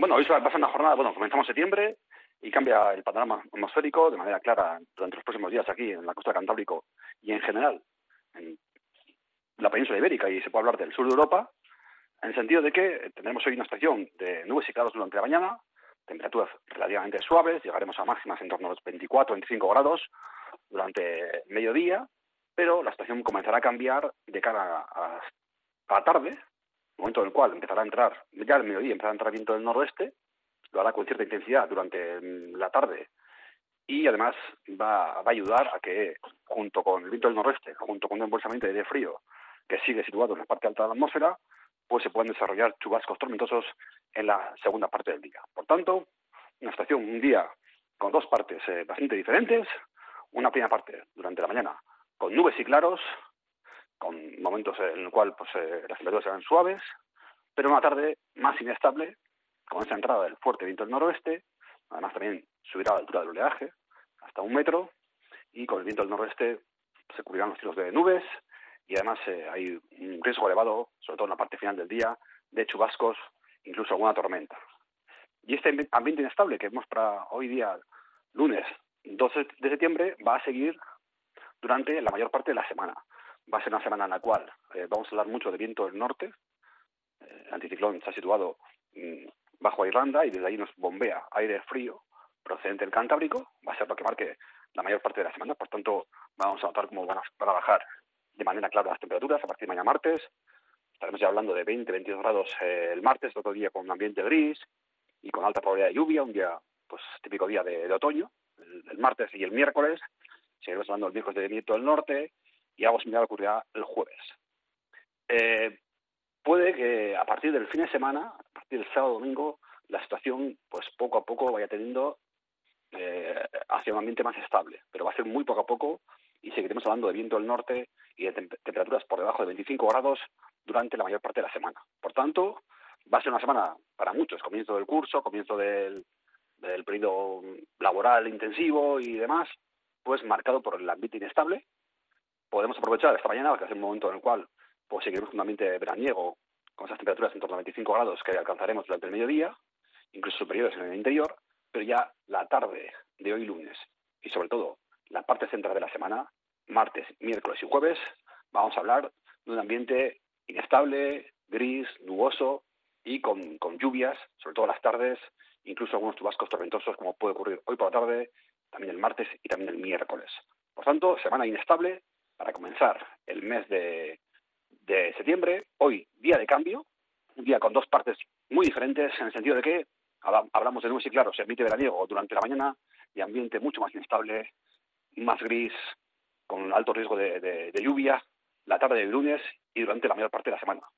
Bueno, hoy va a ser una jornada, comenzamos septiembre y cambia el panorama atmosférico de manera clara durante los próximos días aquí en la costa Cantábrico y en general en la península ibérica, y se puede hablar del sur de Europa, en el sentido de que tendremos hoy una estación de nubes y claros durante la mañana, temperaturas relativamente suaves, llegaremos a máximas en torno a los 24-25 grados durante mediodía, pero la estación comenzará a cambiar de cara a la tarde, momento en el cual empezará a entrar, ya al mediodía empezará a entrar viento del noroeste, lo hará con cierta intensidad durante la tarde y además va a ayudar a que, junto con el viento del noroeste, junto con un embolsamiento de aire frío que sigue situado en la parte alta de la atmósfera, pues se pueden desarrollar chubascos tormentosos en la segunda parte del día. Por tanto, una estación, un día con dos partes bastante diferentes, una primera parte durante la mañana con nubes y claros, con momentos en el cual las temperaturas serán suaves, pero una tarde más inestable, con esa entrada del fuerte viento del noroeste, además también subirá la altura del oleaje hasta 1 metro, y con el viento del noroeste se cubrirán los cielos de nubes, y además hay un riesgo elevado, sobre todo en la parte final del día, de chubascos, incluso alguna tormenta. Y este ambiente inestable que vemos para hoy día, lunes 2 de septiembre, va a seguir durante la mayor parte de la semana. Va a ser una semana en la cual vamos a hablar mucho de viento del norte. El anticiclón está situado bajo Irlanda y desde ahí nos bombea aire frío procedente del Cantábrico. Va a ser lo que marque la mayor parte de la semana. Por tanto, vamos a notar cómo van a bajar de manera clara las temperaturas a partir de mañana martes. Estaremos ya hablando de 20-22 grados el martes, otro día con un ambiente gris y con alta probabilidad de lluvia, un día típico día de otoño, el martes y el miércoles. Seguiremos hablando el miércoles de viento del norte y algo similar ocurrirá el jueves. Puede que a partir del fin de semana, a partir del sábado domingo, la situación pues poco a poco vaya teniendo hacia un ambiente más estable, pero va a ser muy poco a poco y seguiremos hablando de viento del norte y de temperaturas por debajo de 25 grados durante la mayor parte de la semana. Por tanto, va a ser una semana para muchos, comienzo del curso, comienzo del periodo laboral intensivo y demás, pues marcado por el ambiente inestable. Podemos aprovechar esta mañana, que es un momento en el cual pues seguiremos con un ambiente veraniego, con esas temperaturas en torno a 25 grados que alcanzaremos durante el mediodía, incluso superiores en el interior, pero ya la tarde de hoy lunes y sobre todo la parte central de la semana, martes, miércoles y jueves, vamos a hablar de un ambiente inestable, gris, nuboso y con lluvias, sobre todo las tardes, incluso algunos chubascos tormentosos como puede ocurrir hoy por la tarde, también el martes y también el miércoles. Por tanto, semana inestable para comenzar el mes de septiembre, hoy día de cambio, un día con dos partes muy diferentes en el sentido de que hablamos de nubes y claros, ambiente veraniego durante la mañana y ambiente mucho más inestable, más gris, con alto riesgo de lluvia, la tarde del lunes y durante la mayor parte de la semana.